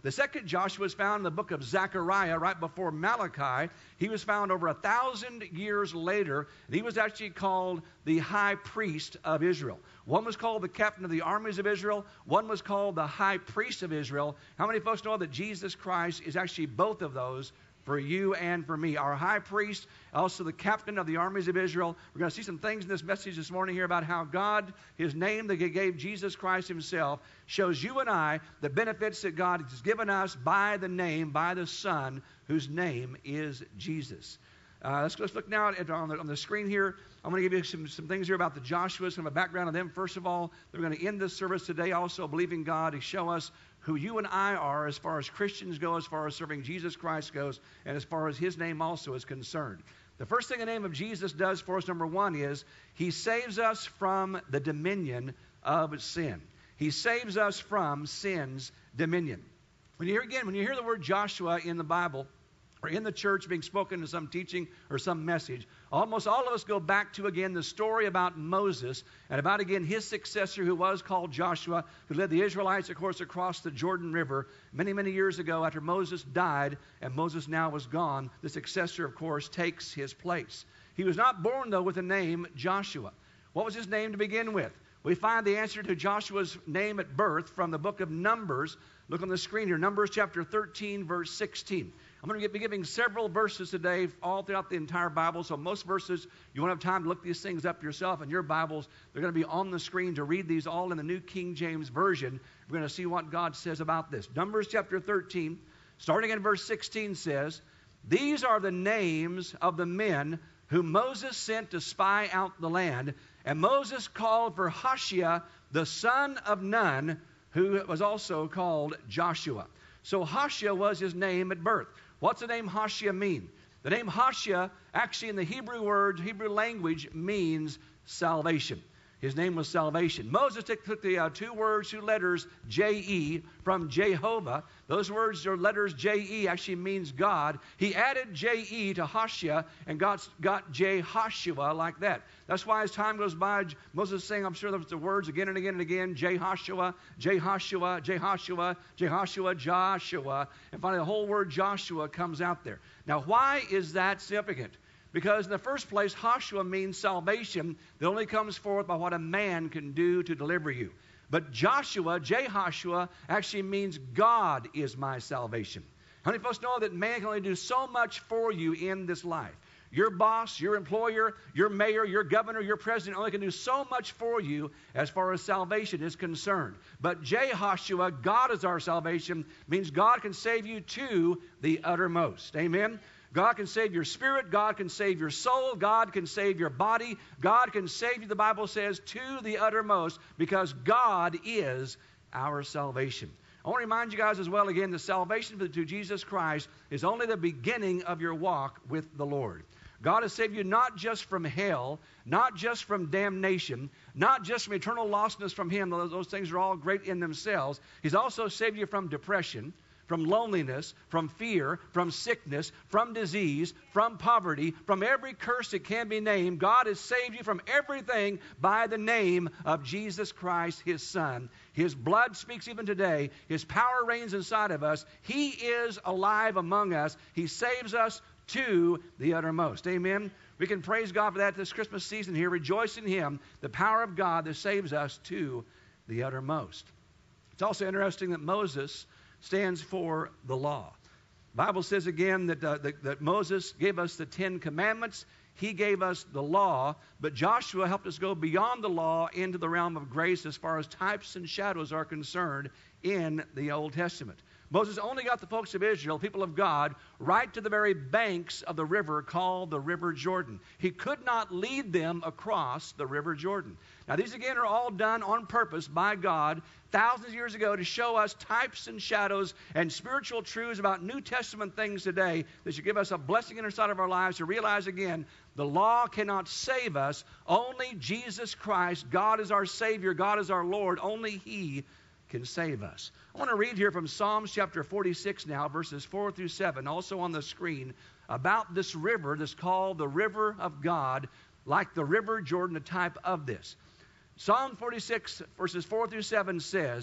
The second Joshua is found in the book of Zechariah, right before Malachi. He was found over 1,000 years later, and he was actually called the high priest of Israel. One was called the captain of the armies of Israel. One was called the high priest of Israel. How many folks know that Jesus Christ is actually both of those for you and for me? Our high priest, also the captain of the armies of Israel. We're going to see some things in this message this morning here about how God, his name that he gave Jesus Christ himself, shows you and I the benefits that God has given us by the name, by the Son, whose name is Jesus. Let's look now on the screen here. I'm going to give you some things here about the Joshuas, some of a background of them. First of all, we're going to end this service today also believing God to show us who you and I are as far as Christians go, as far as serving Jesus Christ goes, and as far as his name also is concerned. The first thing the name of Jesus does for us, number one, is he saves us from the dominion of sin. He saves us from sin's dominion. When you hear the word Joshua in the Bible, or in the church being spoken to some teaching or some message, almost all of us go back to, again, the story about Moses and about, again, his successor who was called Joshua, who led the Israelites, of course, across the Jordan River many, many years ago after Moses died and Moses now was gone. The successor, of course, takes his place. He was not born, though, with the name Joshua. What was his name to begin with? We find the answer to Joshua's name at birth from the book of Numbers. Look on the screen here, Numbers chapter 13, verse 16. I'm going to be giving several verses today all throughout the entire Bible, so most verses, you won't have time to look these things up yourself in your Bibles. They're going to be on the screen to read these all in the New King James Version. We're going to see what God says about this. Numbers chapter 13, starting in verse 16 says, "These are the names of the men whom Moses sent to spy out the land. And Moses called for Hoshea, the son of Nun, who was also called Joshua." So Hoshea was his name at birth. What's the name Hoshea mean? The name Hoshea, actually in the Hebrew language, means salvation. His name was salvation. Moses took the two letters, J-E, from Jehovah. Those words or letters, J-E, actually means God. He added J-E to Hoshea and got Jehoshua like that. That's why as time goes by, Moses is saying, I'm sure there's the words again and again and again, Jehoshua, Jehoshua, Jehoshua, Jehoshua, Joshua. And finally, the whole word Joshua comes out there. Now, why is that significant? Because in the first place, Hoshua means salvation that only comes forth by what a man can do to deliver you. But Joshua, Jehoshua, actually means God is my salvation. How many folks know that man can only do so much for you in this life? Your boss, your employer, your mayor, your governor, your president only can do so much for you as far as salvation is concerned. But Jehoshua, God is our salvation, means God can save you to the uttermost. Amen? God can save your spirit. God can save your soul. God can save your body. God can save you, the Bible says, to the uttermost, because God is our salvation. I want to remind you guys as well, again, the salvation through Jesus Christ is only the beginning of your walk with the Lord. God has saved you not just from hell, not just from damnation, not just from eternal lostness from him. Those things are all great in themselves. He's also saved you from depression, from loneliness, from fear, from sickness, from disease, from poverty, from every curse that can be named. God has saved you from everything by the name of Jesus Christ, his Son. His blood speaks even today. His power reigns inside of us. He is alive among us. He saves us to the uttermost. Amen? We can praise God for that this Christmas season here. Rejoice in him, the power of God that saves us to the uttermost. It's also interesting that Moses stands for the law. The Bible says again that Moses gave us the 10 Commandments. He gave us the law, but Joshua helped us go beyond the law into the realm of grace as far as types and shadows are concerned in the Old Testament. Moses only got the folks of Israel, people of God, right to the very banks of the river called the River Jordan. He could not lead them across the River Jordan. Now, these again are all done on purpose by God thousands of years ago to show us types and shadows and spiritual truths about New Testament things today that should give us a blessing inside of our lives to realize again, the law cannot save us. Only Jesus Christ, God is our Savior, God is our Lord. Only he can save us. I want to read here from Psalms chapter 46 now, verses 4 through 7, also on the screen, about this river that's called the River of God, like the River Jordan, a type of this. Psalm 46, verses 4 through 7 says,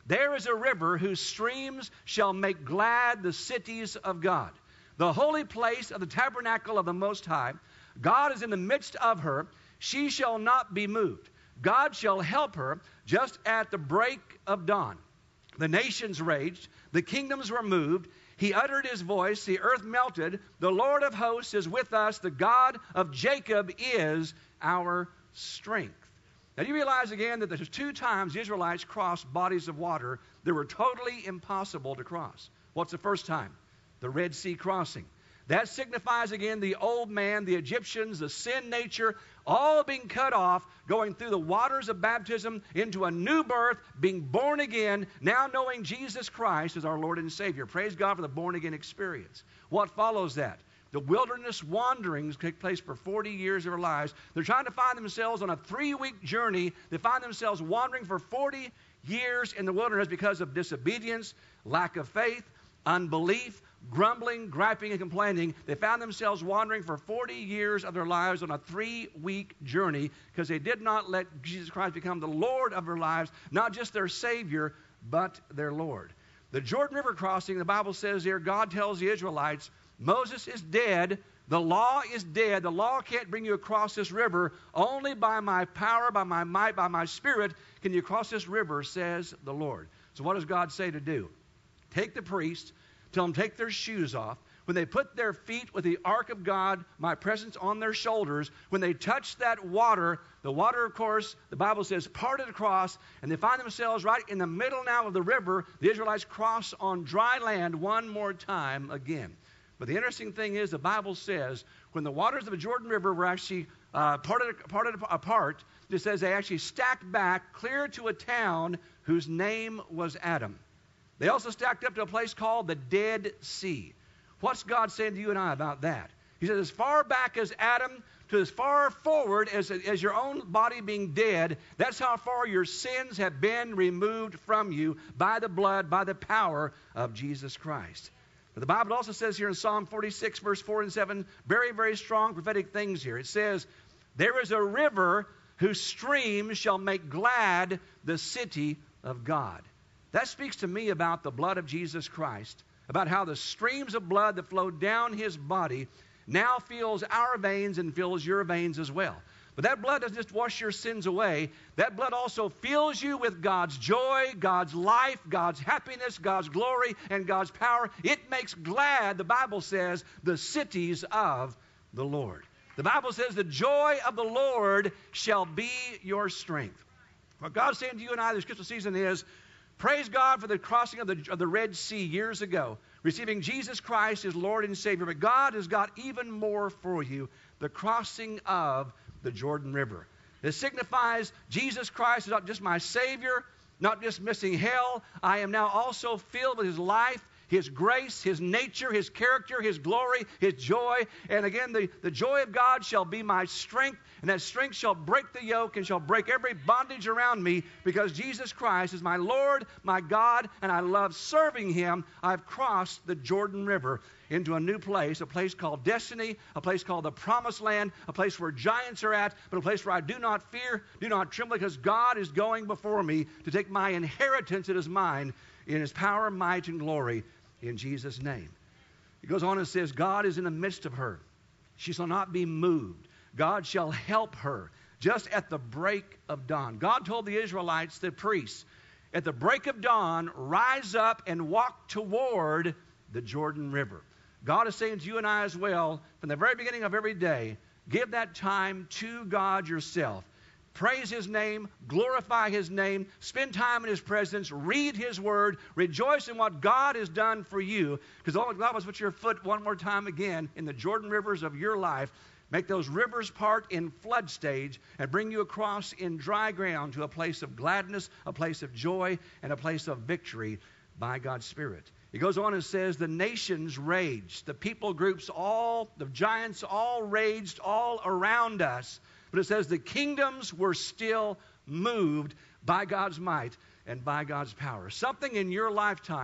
There is a river whose streams shall make glad the cities of God, the holy place of the tabernacle of the Most High. God is in the midst of her. She shall not be moved. God shall help her just at the break of dawn. The nations raged. The kingdoms were moved. He uttered his voice. The earth melted. The Lord of hosts is with us. The God of Jacob is our strength. Now, do you realize again that there's 2 times the Israelites crossed bodies of water that were totally impossible to cross? What's the first time? The Red Sea crossing. That signifies again the old man, the Egyptians, the sin nature, all being cut off, going through the waters of baptism into a new birth, being born again, now knowing Jesus Christ as our Lord and Savior. Praise God for the born-again experience. What follows that? The wilderness wanderings take place for 40 years of their lives. They're trying to find themselves on a 3-week journey. They find themselves wandering for 40 years in the wilderness because of disobedience, lack of faith, unbelief, grumbling, griping, and complaining. They found themselves wandering for 40 years of their lives on a 3-week journey because they did not let Jesus Christ become the Lord of their lives, not just their Savior, but their Lord. The Jordan River crossing, the Bible says here, God tells the Israelites, Moses is dead. The law is dead. The law can't bring you across this river. Only by my power, by my might, by my spirit can you cross this river, says the Lord. So what does God say to do? Take the priests, tell them take their shoes off. When they put their feet with the ark of God, my presence on their shoulders, when they touch that water, the water, of course, the Bible says, parted across, and they find themselves right in the middle now of the river. The Israelites cross on dry land one more time again. But the interesting thing is the Bible says when the waters of the Jordan River were actually parted apart, it says they actually stacked back clear to a town whose name was Adam. They also stacked up to a place called the Dead Sea. What's God saying to you and I about that? He says as far back as Adam to as far forward as your own body being dead, that's how far your sins have been removed from you by the blood, by the power of Jesus Christ. But the Bible also says here in Psalm 46, verse 4 and 7, very, very strong prophetic things here. It says, there is a river whose streams shall make glad the city of God. That speaks to me about the blood of Jesus Christ, about how the streams of blood that flowed down his body now fills our veins and fills your veins as well. But that blood doesn't just wash your sins away. That blood also fills you with God's joy, God's life, God's happiness, God's glory, and God's power. It makes glad, the Bible says, the cities of the Lord. The Bible says the joy of the Lord shall be your strength. What God's saying to you and I this Christmas season is, praise God for the crossing of the Red Sea years ago, receiving Jesus Christ as Lord and Savior. But God has got even more for you, the crossing of the Jordan River. It signifies Jesus Christ is not just my Savior, not just missing hell. I am now also filled with his life, his grace, his nature, his character, his glory, his joy. And again, the joy of God shall be my strength, and that strength shall break the yoke and shall break every bondage around me because Jesus Christ is my Lord, my God, and I love serving him. I've crossed the Jordan River into a new place, a place called destiny, a place called the promised land, a place where giants are at, but a place where I do not fear, do not tremble, because God is going before me to take my inheritance that is mine in his power, might, and glory in Jesus' name. He goes on and says, God is in the midst of her. She shall not be moved. God shall help her just at the break of dawn. God told the Israelites, the priests, at the break of dawn, rise up and walk toward the Jordan River. God is saying to you and I as well, from the very beginning of every day, give that time to God yourself. Praise his name, glorify his name, spend time in his presence, read his word, rejoice in what God has done for you, because all God wants to put your foot one more time again in the Jordan rivers of your life, make those rivers part in flood stage, and bring you across in dry ground to a place of gladness, a place of joy, and a place of victory by God's Spirit. He goes on and says, the nations raged, the people groups, all, the giants all raged all around us. But it says the kingdoms were still moved by God's might and by God's power. Something in your lifetime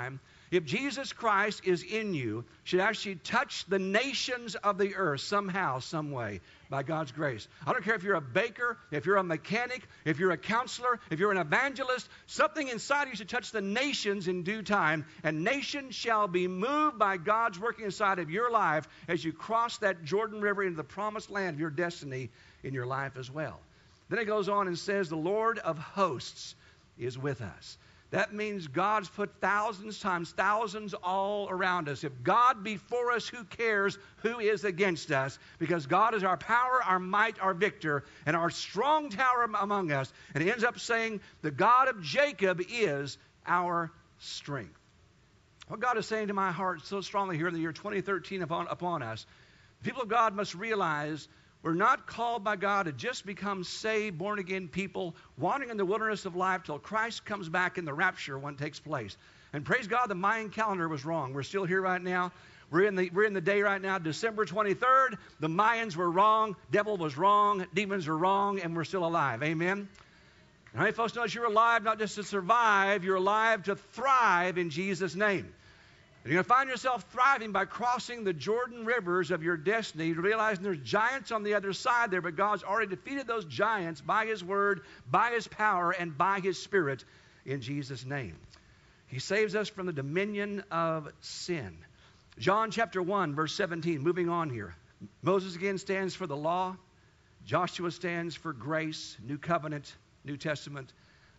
if Jesus Christ is in you, should actually touch the nations of the earth somehow, some way, by God's grace. I don't care if you're a baker, if you're a mechanic, if you're a counselor, if you're an evangelist, something inside you should touch the nations in due time, and nations shall be moved by God's working inside of your life as you cross that Jordan River into the promised land of your destiny in your life as well. Then it goes on and says, the Lord of hosts is with us. That means God's put thousands times thousands all around us. If God be for us, who cares who is against us? Because God is our power, our might, our victor, and our strong tower among us. And he ends up saying, the God of Jacob is our strength. What God is saying to my heart so strongly here in the year 2013 upon us, the people of God must realize we're not called by God to just become saved, born-again people, wandering in the wilderness of life till Christ comes back in the rapture when it takes place. And praise God, the Mayan calendar was wrong. We're still here right now. We're in the day right now, December 23rd. The Mayans were wrong. Devil was wrong. Demons were wrong. And we're still alive. Amen? And how many folks know that you're alive not just to survive, you're alive to thrive in Jesus' name. You're going to find yourself thriving by crossing the Jordan rivers of your destiny, realizing there's giants on the other side there, but God's already defeated those giants by his word, by his power, and by his spirit in Jesus' name. He saves us from the dominion of sin. John chapter 1, verse 17, moving on here. Moses again stands for the law. Joshua stands for grace, new covenant, New Testament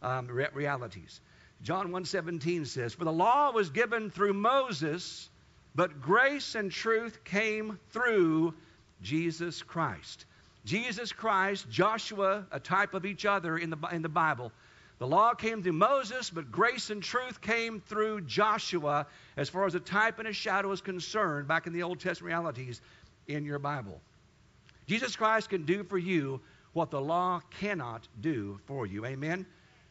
realities. John 1:17 says, for the law was given through Moses, but grace and truth came through Jesus Christ. Jesus Christ, Joshua, a type of each other in the Bible. The law came through Moses, but grace and truth came through Joshua as far as a type and a shadow is concerned back in the Old Testament realities in your Bible. Jesus Christ can do for you what the law cannot do for you. Amen?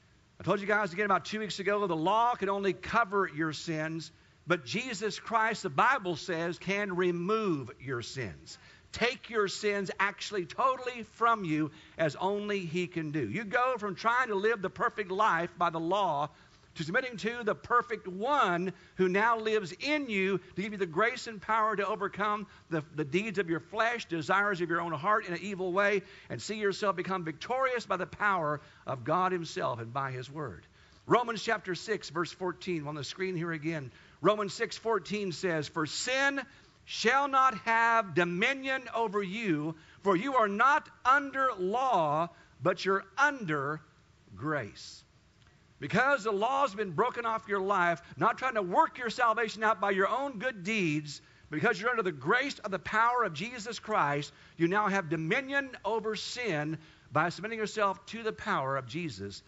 I told you guys again about 2 weeks ago, the law can only cover your sins, but Jesus Christ, the Bible says, can remove your sins. Take your sins actually totally from you as only he can do. You go from trying to live the perfect life by the law to submitting to the perfect one who now lives in you to give you the grace and power to overcome the deeds of your flesh, desires of your own heart in an evil way, and see yourself become victorious by the power of God himself and by his word. Romans chapter 6, verse 14, on the screen here again. Romans 6:14 says, for sin shall not have dominion over you, for you are not under law, but you're under grace. Because the law's been broken off your life, not trying to work your salvation out by your own good deeds, because you're under the grace of the power of Jesus Christ, you now have dominion over sin by submitting yourself to the power of Jesus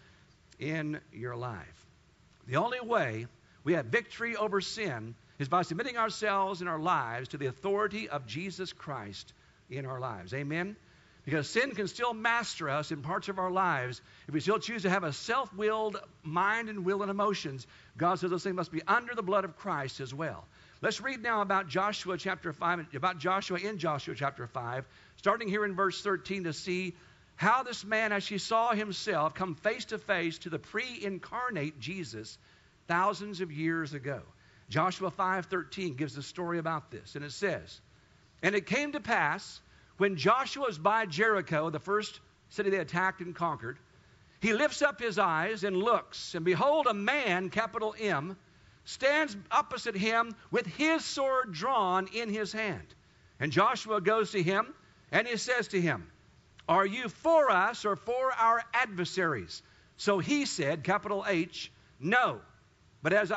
in your life. The only way we have victory over sin is by submitting ourselves and our lives to the authority of Jesus Christ in our lives. Amen? Because sin can still master us in parts of our lives. If we still choose to have a self-willed mind and will and emotions, God says those things must be under the blood of Christ as well. Let's read now about Joshua chapter 5, about Joshua in Joshua chapter 5, starting here in verse 13 to see how this man actually saw himself come face to face to the pre-incarnate Jesus thousands of years ago. Joshua 5:13 gives the story about this, and it says, and it came to pass, when Joshua was by Jericho, the first city they attacked and conquered, he lifts up his eyes and looks, and behold, a man, capital M, stands opposite him with his sword drawn in his hand. And Joshua goes to him, and he says to him, are you for us or for our adversaries? So he said, capital H, no. But as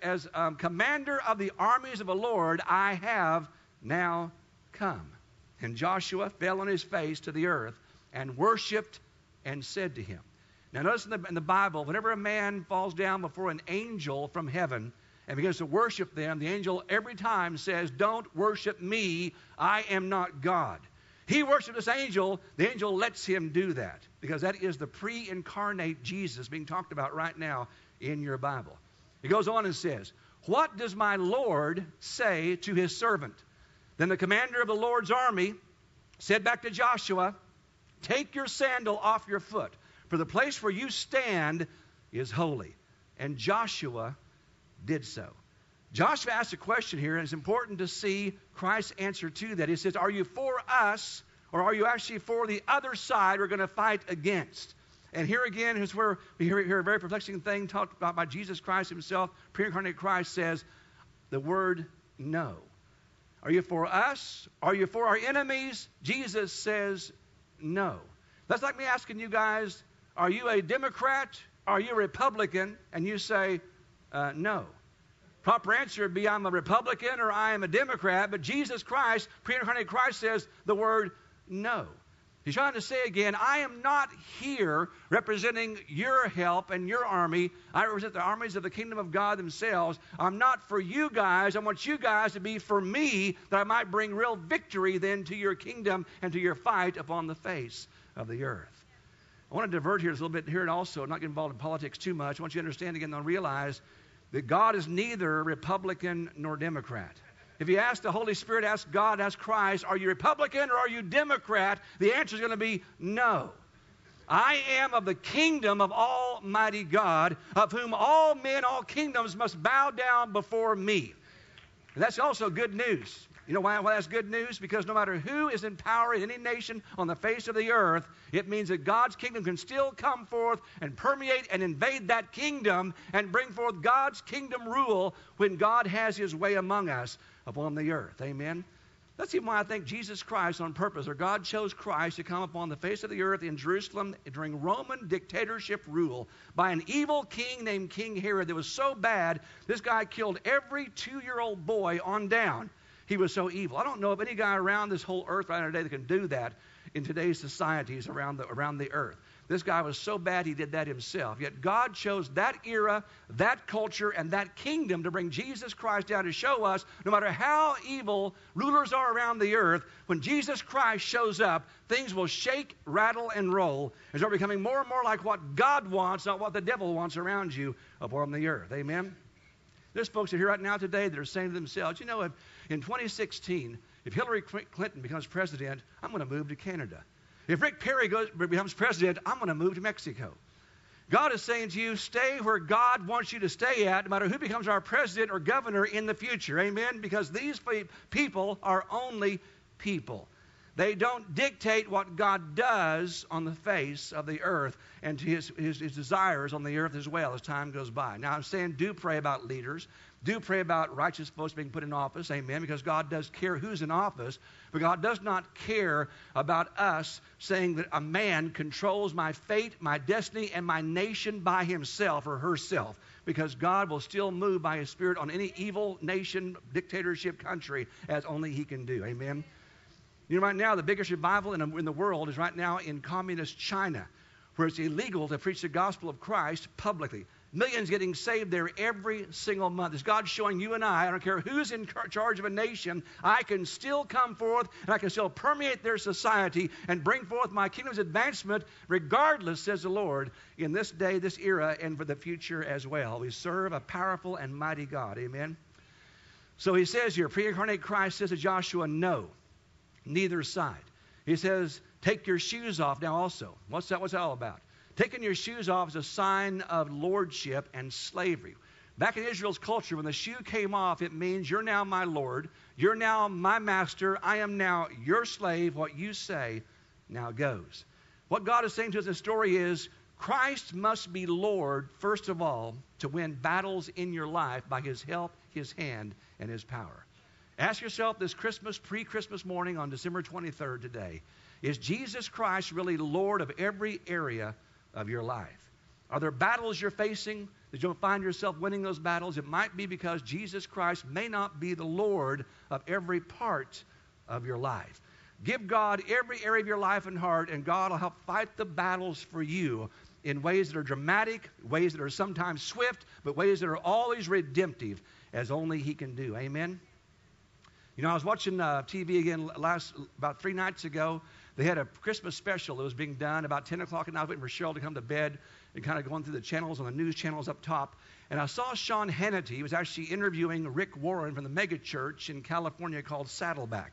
commander of the armies of the Lord, I have now come. And Joshua fell on his face to the earth and worshipped and said to him. Now notice in the Bible, whenever a man falls down before an angel from heaven and begins to worship them, the angel every time says, don't worship me, I am not God. He worshiped this angel, the angel lets him do that, because that is the pre-incarnate Jesus being talked about right now in your Bible. He goes on and says, what does my Lord say to his servant? Then the commander of the Lord's army said back to Joshua, take your sandal off your foot, for the place where you stand is holy. And Joshua did so. Joshua asked a question here, and it's important to see Christ's answer to that. He says, are you for us, or are you actually for the other side we're going to fight against? And here again is where we hear a very perplexing thing talked about by Jesus Christ himself. Pre-incarnate Christ says the word no. Are you for us? Are you for our enemies? Jesus says no. That's like me asking you guys, are you a Democrat? Are you a Republican? And you say no. Proper answer would be I'm a Republican or I am a Democrat. But Jesus Christ, pre-incarnate Christ, says the word no. He's trying to say again, I am not here representing your help and your army. I represent the armies of the kingdom of God themselves. I'm not for you guys. I want you guys to be for me, that I might bring real victory then to your kingdom and to your fight upon the face of the earth. I want to divert here a little bit here and also not get involved in politics too much. I want you to understand again and realize that God is neither Republican nor Democrat. If you ask the Holy Spirit, ask God, ask Christ, are you Republican or are you Democrat? The answer is going to be no. I am of the kingdom of Almighty God, of whom all men, all kingdoms must bow down before me. And that's also good news. You know why that's good news? Because no matter who is in power in any nation on the face of the earth, it means that God's kingdom can still come forth and permeate and invade that kingdom and bring forth God's kingdom rule when God has his way among us upon the earth. Amen? That's even why I think Jesus Christ on purpose, or God chose Christ to come upon the face of the earth in Jerusalem during Roman dictatorship rule by an evil king named King Herod that was so bad, this guy killed every 2-year-old boy on down. He was so evil. I don't know of any guy around this whole earth right now today that can do that in today's societies around the earth. This guy was so bad he did that himself. Yet God chose that era, that culture, and that kingdom to bring Jesus Christ down to show us, no matter how evil rulers are around the earth, when Jesus Christ shows up, things will shake, rattle, and roll as they're becoming more and more like what God wants, not what the devil wants around you upon the earth. Amen? There's folks here right now today that are saying to themselves, you know, in 2016, if Hillary Clinton becomes president, I'm going to move to Canada. If Rick Perry becomes president, I'm going to move to Mexico. God is saying to you, stay where God wants you to stay at, no matter who becomes our president or governor in the future. Amen? Because these people are only people. They don't dictate what God does on the face of the earth and to his desires on the earth as well as time goes by. Now, I'm saying do pray about leaders. Do pray about righteous folks being put in office. Amen. Because God does care who's in office. But God does not care about us saying that a man controls my fate, my destiny, and my nation by himself or herself. Because God will still move by his Spirit on any evil nation, dictatorship country as only he can do. Amen. You know, right now, the biggest revival in the world is right now in communist China, where it's illegal to preach the gospel of Christ publicly. Millions getting saved there every single month. It's God showing you and I don't care who's in charge of a nation, I can still come forth and I can still permeate their society and bring forth my kingdom's advancement regardless, says the Lord, in this day, this era, and for the future as well. We serve a powerful and mighty God. Amen? So he says here, pre-incarnate Christ says to Joshua, no. Neither side. He says, take your shoes off now also. What's that all about? Taking your shoes off is a sign of lordship and slavery. Back in Israel's culture, when the shoe came off, it means you're now my Lord. You're now my master. I am now your slave. What you say now goes. What God is saying to us in this story is Christ must be Lord, first of all, to win battles in your life by his help, his hand, and his power. Ask yourself this Christmas, pre-Christmas morning on December 23rd today, is Jesus Christ really Lord of every area of your life? Are there battles you're facing that you don't find yourself winning those battles? It might be because Jesus Christ may not be the Lord of every part of your life. Give God every area of your life and heart, and God will help fight the battles for you in ways that are dramatic, ways that are sometimes swift, but ways that are always redemptive, as only he can do. Amen? You know, I was watching TV again about 3 nights ago. They had a Christmas special that was being done about 10 o'clock at night. I was waiting for Cheryl to come to bed and kind of going through the channels on the news channels up top. And I saw Sean Hannity. He was actually interviewing Rick Warren from the mega church in California called Saddleback.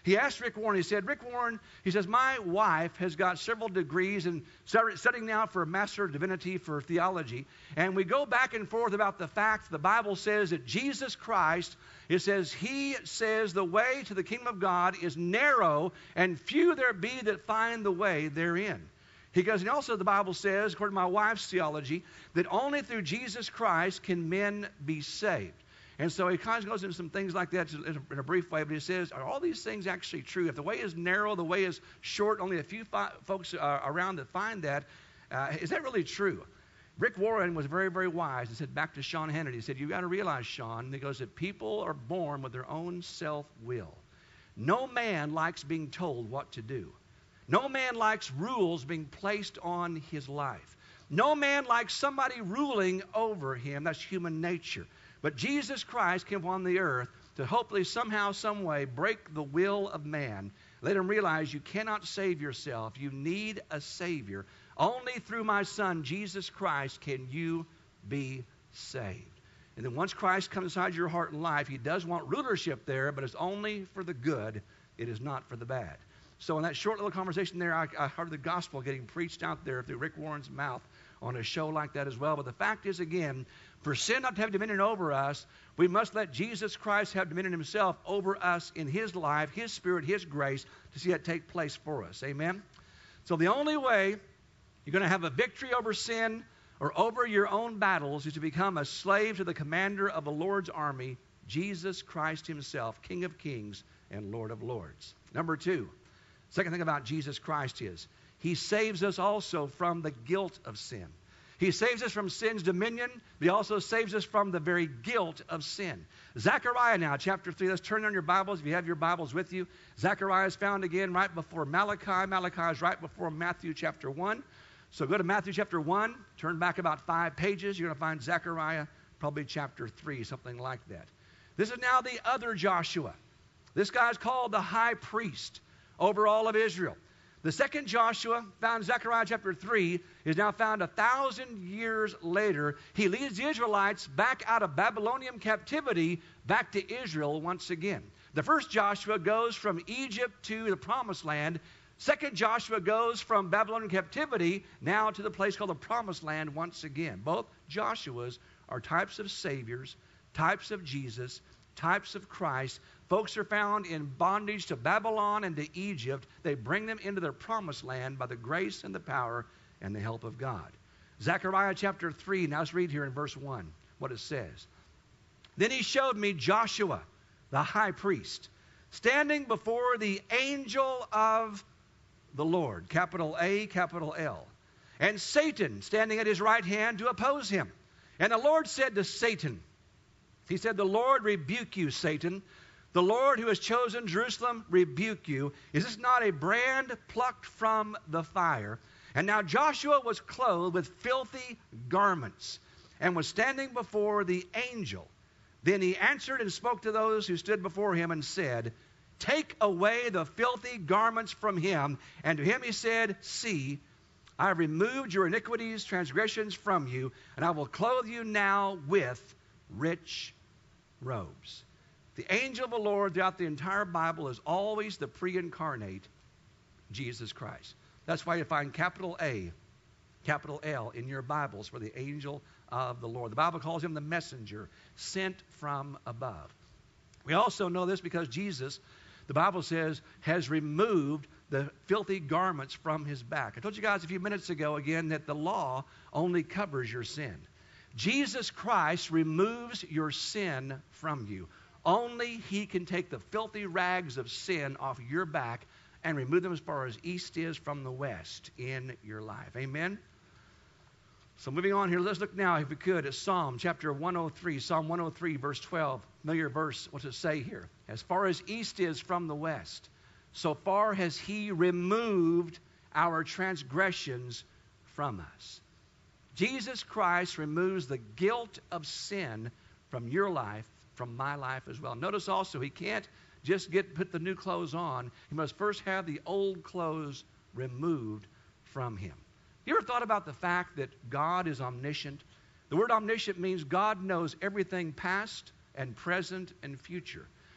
He asked Rick Warren, he said, Rick Warren, he says, my wife has got several degrees and studying now for a Master of Divinity for theology. And we go back and forth about the fact the Bible says that Jesus Christ, it says, he says the way to the kingdom of God is narrow and few there be that find the way therein. He goes, and also the Bible says, according to my wife's theology, that only through Jesus Christ can men be saved. And so he kind of goes into some things like that in a brief way, but he says, are all these things actually true? If the way is narrow, the way is short, only a few folks around that find that, is that really true? Rick Warren was very, very wise and said back to Sean Hannity, he said, you've got to realize, Sean, he goes, that people are born with their own self-will. No man likes being told what to do. No man likes rules being placed on his life. No man likes somebody ruling over him. That's human nature. But Jesus Christ came on the earth to hopefully somehow, some way break the will of man. Let him realize you cannot save yourself. You need a Savior. Only through my Son, Jesus Christ, can you be saved. And then once Christ comes inside your heart and life, he does want rulership there, but it's only for the good. It is not for the bad. So in that short little conversation there, I heard the gospel getting preached out there through Rick Warren's mouth on a show like that as well. But the fact is, again, for sin not to have dominion over us, we must let Jesus Christ have dominion himself over us in his life, his spirit, his grace, to see that take place for us. Amen? So the only way you're going to have a victory over sin or over your own battles is to become a slave to the commander of the Lord's army, Jesus Christ himself, King of kings and Lord of lords. Number two, second thing about Jesus Christ is he saves us also from the guilt of sin. He saves us from sin's dominion, but he also saves us from the very guilt of sin. Zechariah now, chapter 3. Let's turn on your Bibles if you have your Bibles with you. Zechariah is found again right before Malachi. Malachi is right before Matthew chapter 1. So go to Matthew chapter 1, turn back about 5 pages. You're going to find Zechariah, probably chapter 3, something like that. This is now the other Joshua. This guy's called the high priest over all of Israel. The second Joshua, found in Zechariah chapter 3, is now found 1,000 years later. He leads the Israelites back out of Babylonian captivity back to Israel once again. The first Joshua goes from Egypt to the Promised Land. Second Joshua goes from Babylonian captivity now to the place called the Promised Land once again. Both Joshuas are types of saviors, types of Jesus, types of Christ. Folks are found in bondage to Babylon and to Egypt. They bring them into their promised land by the grace and the power and the help of God. Zechariah chapter 3, now let's read here in verse 1 what it says. Then he showed me Joshua, the high priest, standing before the angel of the Lord, capital A, capital L, and Satan standing at his right hand to oppose him. And the Lord said to Satan, he said, the Lord rebuke you, Satan. The Lord who has chosen Jerusalem rebuke you. Is this not a brand plucked from the fire? And now Joshua was clothed with filthy garments and was standing before the angel. Then he answered and spoke to those who stood before him and said, take away the filthy garments from him. And to him he said, see, I have removed your iniquities, transgressions from you, and I will clothe you now with rich robes. The angel of the Lord throughout the entire Bible is always the pre-incarnate Jesus Christ. That's why you find capital A, capital L in your Bibles for the angel of the Lord. The Bible calls him the messenger sent from above. We also know this because Jesus, the Bible says, has removed the filthy garments from his back. I told you guys a few minutes ago again that the law only covers your sin. Jesus Christ removes your sin from you. Only he can take the filthy rags of sin off your back and remove them as far as east is from the west in your life. Amen? So moving on here, let's look now, if we could, at Psalm chapter 103. Psalm 103, verse 12. Familiar verse. What's it say here? As far as east is from the west, so far has he removed our transgressions from us. Jesus Christ removes the guilt of sin from your life, from my life as well. Notice also, he can't just put the new clothes on. He must first have the old clothes removed from him. You ever thought about the fact that God is omniscient? The word omniscient means God knows everything past and present and future.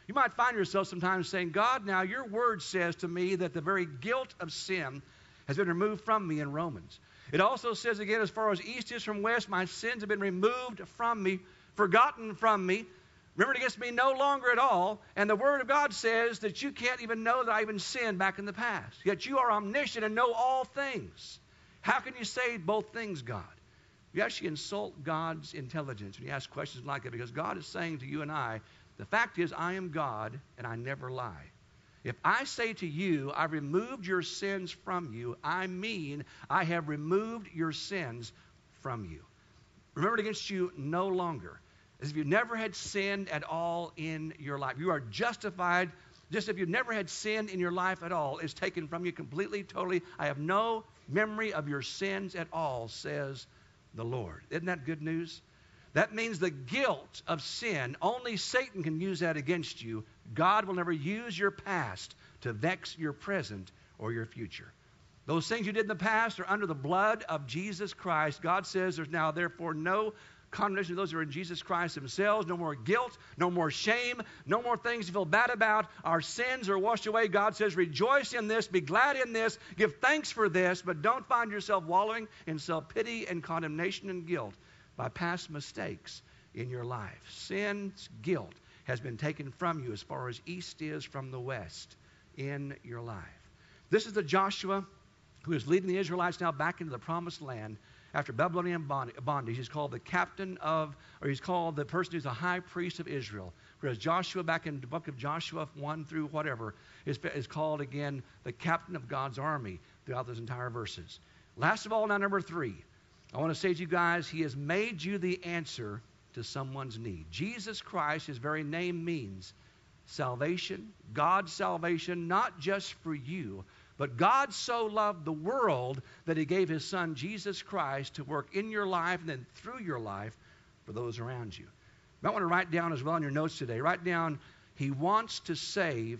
You might find yourself sometimes saying, God, now your word says to me that the very guilt of sin has been removed from me in Romans. It also says again, as far as east is from west, my sins have been removed from me, forgotten from me, remembered against me no longer at all. And the word of God says that you can't even know that I even sinned back in the past. Yet you are omniscient and know all things. How can you say both things, God? You actually insult God's intelligence when you ask questions like that, because God is saying to you and I, the fact is, I am God and I never lie. If I say to you, I've removed your sins from you, I mean I have removed your sins from you. Remembered against you no longer. As if you never had sinned at all in your life. You are justified just if you've never had sin in your life at all. It's taken from you completely, totally. I have no memory of your sins at all, says the Lord. Isn't that good news? That means the guilt of sin, only Satan can use that against you. God will never use your past to vex your present or your future. Those things you did in the past are under the blood of Jesus Christ. God says there's now therefore no condemnation of those who are in Jesus Christ themselves. No more guilt, no more shame, no more things to feel bad about. Our sins are washed away. God says rejoice in this, be glad in this, give thanks for this, but don't find yourself wallowing in self-pity and condemnation and guilt by past mistakes in your life. Sin's guilt has been taken from you as far as east is from the west in your life. This is the Joshua who is leading the Israelites now back into the promised land after Babylonian bondage. He's called the captain of, or he's called the person who's the high priest of Israel. Whereas Joshua, back in the book of Joshua 1 through whatever, is called again the captain of God's army throughout those entire verses. Last of all, now number 3. I want to say to you guys, he has made you the answer to someone's need. Jesus Christ, his very name means salvation, God's salvation, not just for you, but God so loved the world that he gave his son, Jesus Christ, to work in your life and then through your life for those around you. You might want to write down as well in your notes today, write down, he wants to save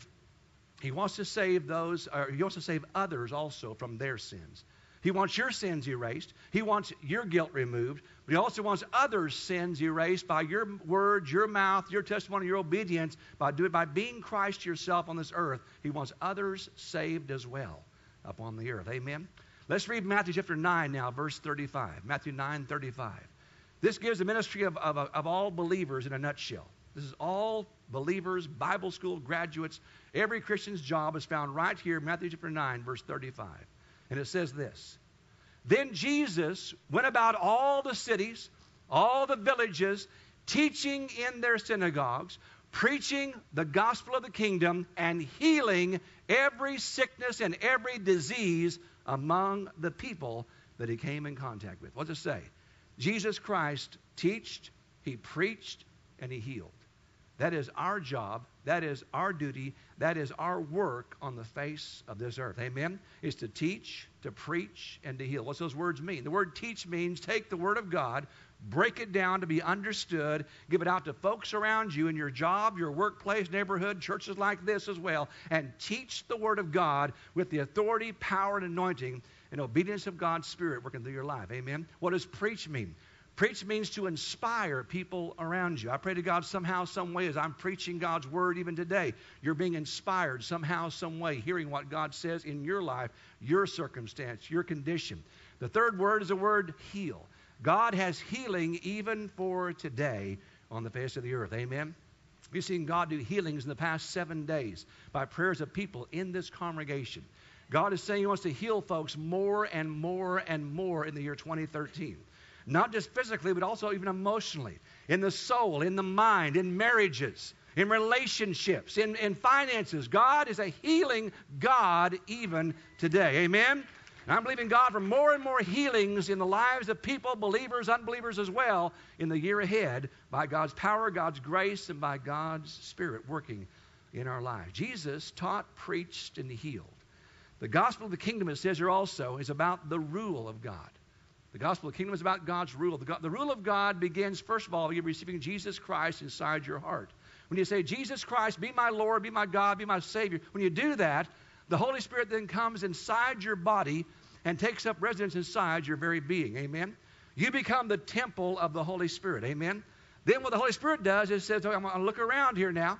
those, or he wants to save others also from their sins. He wants your sins erased. He wants your guilt removed. But he also wants others' sins erased by your words, your mouth, your testimony, your obedience, by being Christ yourself on this earth. He wants others saved as well upon the earth. Amen? Let's read Matthew chapter 9 now, verse 35. Matthew 9:35. This gives the ministry of all believers in a nutshell. This is all believers, Bible school graduates. Every Christian's job is found right here, Matthew chapter 9, verse 35. And it says this, then Jesus went about all the cities, all the villages, teaching in their synagogues, preaching the gospel of the kingdom, and healing every sickness and every disease among the people that he came in contact with. What does it say? Jesus Christ taught, he preached, and he healed. That is our job. That is our duty. That is our work on the face of this earth. Amen? Is to teach, to preach, and to heal. What's those words mean? The word teach means take the word of God, break it down to be understood, give it out to folks around you in your job, your workplace, neighborhood, churches like this as well, and teach the word of God with the authority, power, and anointing and obedience of God's Spirit working through your life. Amen? What does preach mean? Preach means to inspire people around you. I pray to God somehow, some way, as I'm preaching God's word even today, you're being inspired somehow, some way, hearing what God says in your life, your circumstance, your condition. The third word is the word heal. God has healing even for today on the face of the earth. Amen? We've seen God do healings in the past 7 days by prayers of people in this congregation. God is saying he wants to heal folks more and more and more in the year 2013. Not just physically, but also even emotionally, in the soul, in the mind, in marriages, in relationships, in finances. God is a healing God even today. Amen? And I'm believing God for more and more healings in the lives of people, believers, unbelievers as well, in the year ahead by God's power, God's grace, and by God's Spirit working in our lives. Jesus taught, preached, and healed. The gospel of the kingdom, it says here also, is about the rule of God. The gospel of the kingdom is about God's rule. The rule of God begins, first of all, you receiving Jesus Christ inside your heart. When you say, Jesus Christ, be my Lord, be my God, be my Savior, when you do that, the Holy Spirit then comes inside your body and takes up residence inside your very being. Amen? You become the temple of the Holy Spirit. Amen? Then what the Holy Spirit does is says, I'm going to look around here now.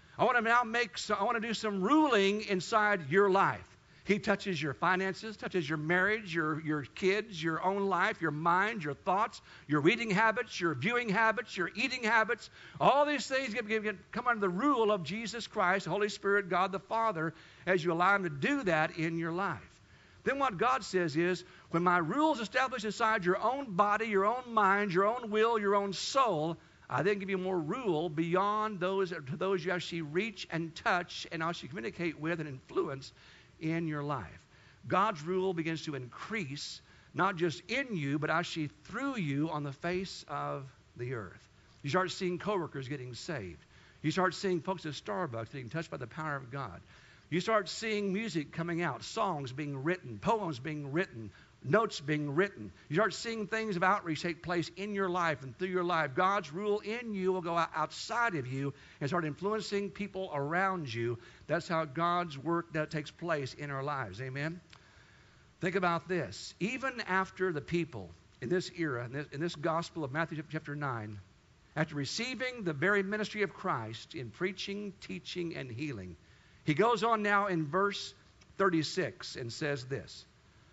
I want to do some ruling inside your life. He touches your finances, touches your marriage, your kids, your own life, your mind, your thoughts, your reading habits, your viewing habits, your eating habits. All these things come under the rule of Jesus Christ, Holy Spirit, God the Father, as you allow Him to do that in your life. Then what God says is, when my rules established inside your own body, your own mind, your own will, your own soul, I then give you more rule beyond those you actually reach and touch and actually communicate with and influence in your life. God's rule begins to increase, not just in you, but actually through you on the face of the earth. You start seeing coworkers getting saved. You start seeing folks at Starbucks getting touched by the power of God. You start seeing music coming out, songs being written, poems being written, notes being written. You start seeing things of outreach take place in your life and through your life. God's rule in you will go outside of you and start influencing people around you. That's how God's work that takes place in our lives. Amen? Think about this. Even after the people in this era, in this gospel of Matthew chapter 9, after receiving the very ministry of Christ in preaching, teaching, and healing, he goes on now in verse 36 and says this,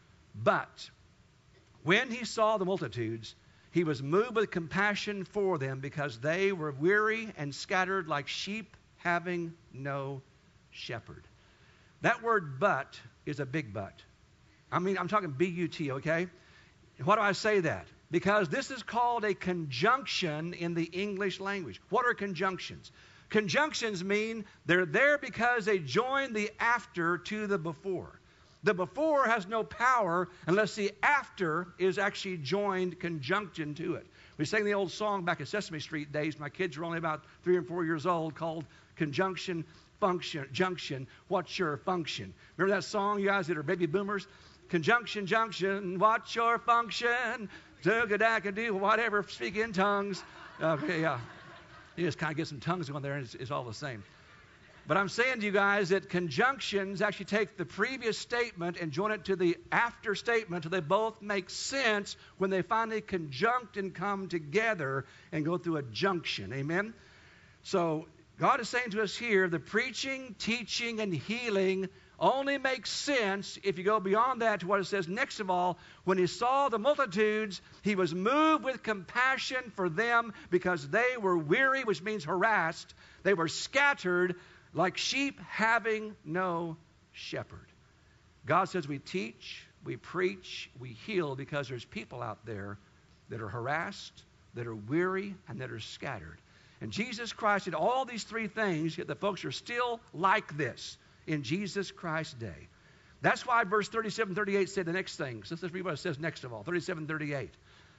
"But when he saw the multitudes, he was moved with compassion for them because they were weary and scattered like sheep having no shepherd." That word "but" is a big but. I mean, I'm talking B-U-T, okay? Why do I say that? Because this is called a conjunction in the English language. What are conjunctions? Conjunctions mean they're there because they join the after to the before. The before has no power unless the after is actually joined conjunction to it. We sang the old song back at Sesame Street days. My kids were only about 3 and 4 years old, called Conjunction, Function, Junction, What's Your Function? Remember that song, you guys that are baby boomers? Conjunction, junction, what's your function? Do whatever, speak in tongues. Okay, yeah. You just kind of get some tongues going there and it's all the same. But I'm saying to you guys that conjunctions actually take the previous statement and join it to the after statement till they both make sense when they finally conjunct and come together and go through a junction. Amen? So God is saying to us here, the preaching, teaching, and healing only makes sense if you go beyond that to what it says next of all. When he saw the multitudes, he was moved with compassion for them because they were weary, which means harassed. They were scattered like sheep having no shepherd. God says we teach, we preach, we heal because there's people out there that are harassed, that are weary, and that are scattered. And Jesus Christ did all these three things, yet the folks are still like this in Jesus Christ's day. That's why verse 37, 38 said the next thing. So let's read what it says next of all, 37, 38.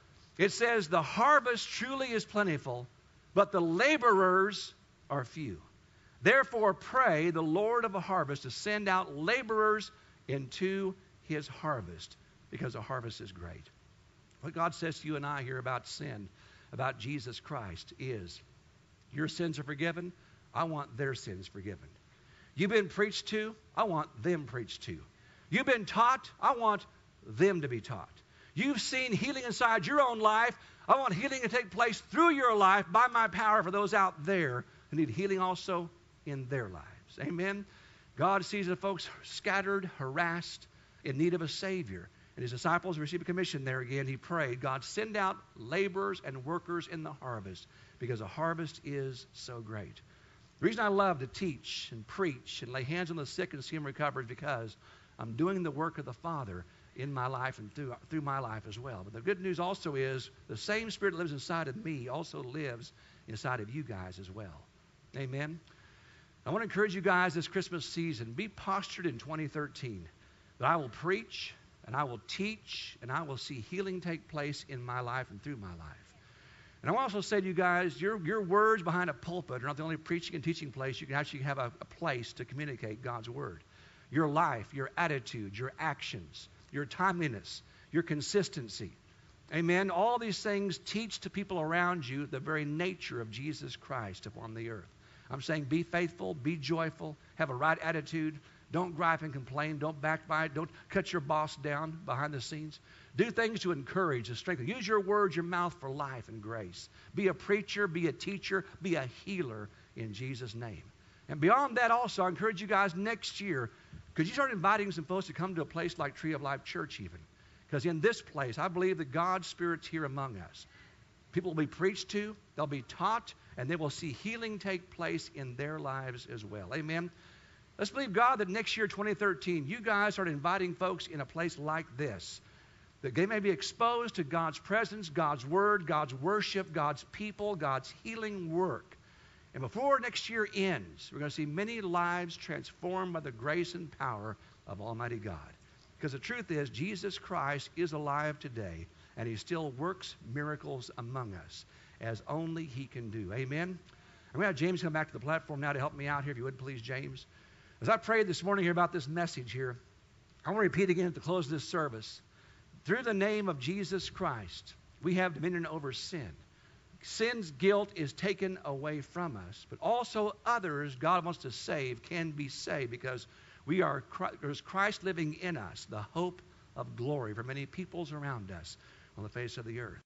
It says, "The harvest truly is plentiful, but the laborers are few. Therefore pray the Lord of the harvest to send out laborers into his harvest," because the harvest is great. What God says to you and I here about sin, about Jesus Christ, is your sins are forgiven. I want their sins forgiven. You've been preached to. I want them preached to. You've been taught. I want them to be taught. You've seen healing inside your own life. I want healing to take place through your life by my power for those out there who need healing also in their lives. Amen? God sees the folks scattered, harassed, in need of a Savior. And his disciples received a commission there again. He prayed, God, send out laborers and workers in the harvest because the harvest is so great. The reason I love to teach and preach and lay hands on the sick and see them recover is because I'm doing the work of the Father in my life and through my life as well. But the good news also is the same Spirit that lives inside of me also lives inside of you guys as well. Amen? I want to encourage you guys this Christmas season, be postured in 2013 that I will preach and I will teach and I will see healing take place in my life and through my life. And I want to also say to you guys, your words behind a pulpit are not the only preaching and teaching place. You can actually have a place to communicate God's word. Your life, your attitude, your actions, your timeliness, your consistency. Amen. All these things teach to people around you the very nature of Jesus Christ upon the earth. I'm saying be faithful, be joyful, have a right attitude. Don't gripe and complain. Don't backbite. Don't cut your boss down behind the scenes. Do things to encourage, to strengthen. Use your words, your mouth for life and grace. Be a preacher, be a teacher, be a healer in Jesus' name. And beyond that also, I encourage you guys next year, could you start inviting some folks to come to a place like Tree of Life Church even? Because in this place, I believe that God's Spirit's here among us. People will be preached to, they'll be taught, and they will see healing take place in their lives as well. Amen? Let's believe God that next year, 2013, you guys start inviting folks in a place like this, that they may be exposed to God's presence, God's Word, God's worship, God's people, God's healing work. And before next year ends, we're going to see many lives transformed by the grace and power of Almighty God. Because the truth is, Jesus Christ is alive today, and He still works miracles among us, as only He can do. Amen? I'm going to have James come back to the platform now to help me out here, if you would, please, James. As I prayed this morning here about this message here, I want to repeat again at the close of this service. Through the name of Jesus Christ, we have dominion over sin. Sin's guilt is taken away from us, but also others God wants to save can be saved because there's Christ living in us, the hope of glory for many peoples around us on the face of the earth.